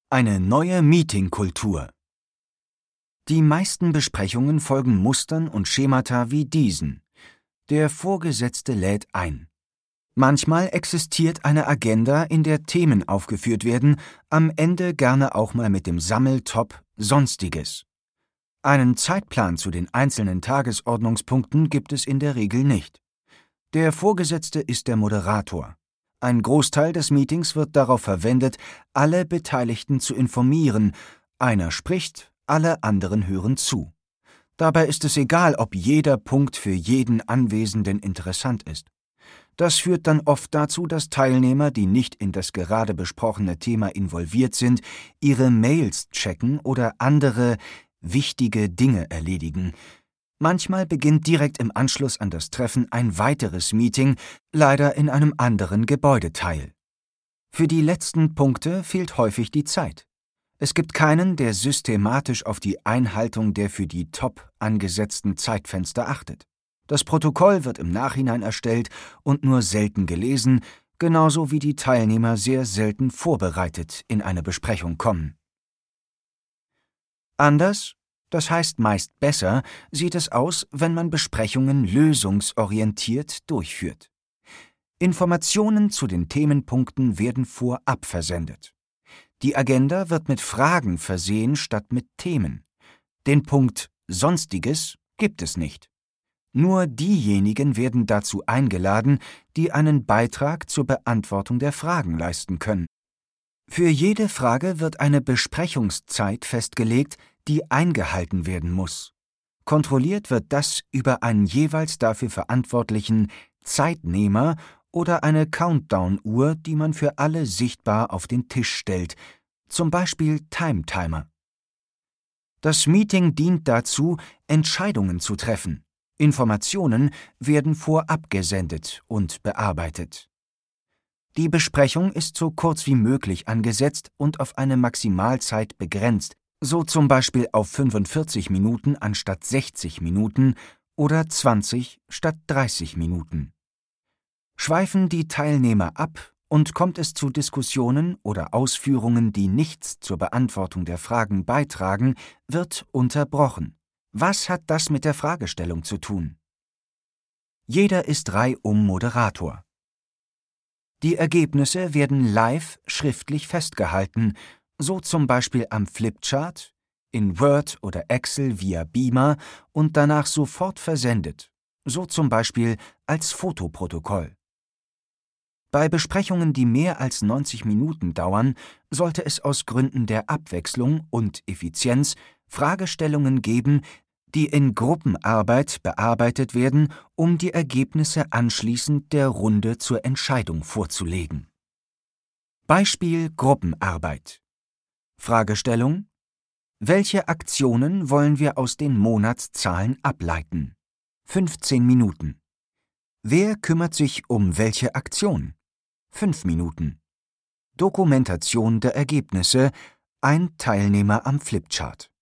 Eine neue Meetingkultur. Die meisten Besprechungen folgen Mustern und Schemata wie diesen. Der Vorgesetzte lädt ein. Manchmal existiert eine Agenda, in der Themen aufgeführt werden, am Ende gerne auch mal mit dem Sammeltop Sonstiges. Einen Zeitplan zu den einzelnen Tagesordnungspunkten gibt es in der Regel nicht. Der Vorgesetzte ist der Moderator. Ein Großteil des Meetings wird darauf verwendet, alle Beteiligten zu informieren. Einer spricht, alle anderen hören zu. Dabei ist es egal, ob jeder Punkt für jeden Anwesenden interessant ist. Das führt dann oft dazu, dass Teilnehmer, die nicht in das gerade besprochene Thema involviert sind, ihre Mails checken oder andere wichtige Dinge erledigen. Manchmal beginnt direkt im Anschluss an das Treffen ein weiteres Meeting, leider in einem anderen Gebäudeteil. Für die letzten Punkte fehlt häufig die Zeit. Es gibt keinen, der systematisch auf die Einhaltung der für die Top angesetzten Zeitfenster achtet. Das Protokoll wird im Nachhinein erstellt und nur selten gelesen, genauso wie die Teilnehmer sehr selten vorbereitet in eine Besprechung kommen. Anders, das heißt meist besser, sieht es aus, wenn man Besprechungen lösungsorientiert durchführt. Informationen zu den Themenpunkten werden vorab versendet. Die Agenda wird mit Fragen versehen statt mit Themen. Den Punkt Sonstiges gibt es nicht. Nur diejenigen werden dazu eingeladen, die einen Beitrag zur Beantwortung der Fragen leisten können. Für jede Frage wird eine Besprechungszeit festgelegt, die eingehalten werden muss. Kontrolliert wird das über einen jeweils dafür verantwortlichen Zeitnehmer oder eine Countdown-Uhr, die man für alle sichtbar auf den Tisch stellt, zum Beispiel Timetimer. Das Meeting dient dazu, Entscheidungen zu treffen. Informationen werden vorab gesendet und bearbeitet. Die Besprechung ist so kurz wie möglich angesetzt und auf eine Maximalzeit begrenzt, so zum Beispiel auf 45 Minuten anstatt 60 Minuten oder 20 statt 30 Minuten. Schweifen die Teilnehmer ab und kommt es zu Diskussionen oder Ausführungen, die nichts zur Beantwortung der Fragen beitragen, wird unterbrochen. Was hat das mit der Fragestellung zu tun? Jeder ist reihum Moderator. Die Ergebnisse werden live schriftlich festgehalten, so zum Beispiel am Flipchart, in Word oder Excel via Beamer und danach sofort versendet, so zum Beispiel als Fotoprotokoll. Bei Besprechungen, die mehr als 90 Minuten dauern, sollte es aus Gründen der Abwechslung und Effizienz Fragestellungen geben, die in Gruppenarbeit bearbeitet werden, um die Ergebnisse anschließend der Runde zur Entscheidung vorzulegen. Beispiel Gruppenarbeit. Fragestellung: Welche Aktionen wollen wir aus den Monatszahlen ableiten? 15 Minuten. Wer kümmert sich um welche Aktion? 5 Minuten. Dokumentation der Ergebnisse: ein Teilnehmer am Flipchart.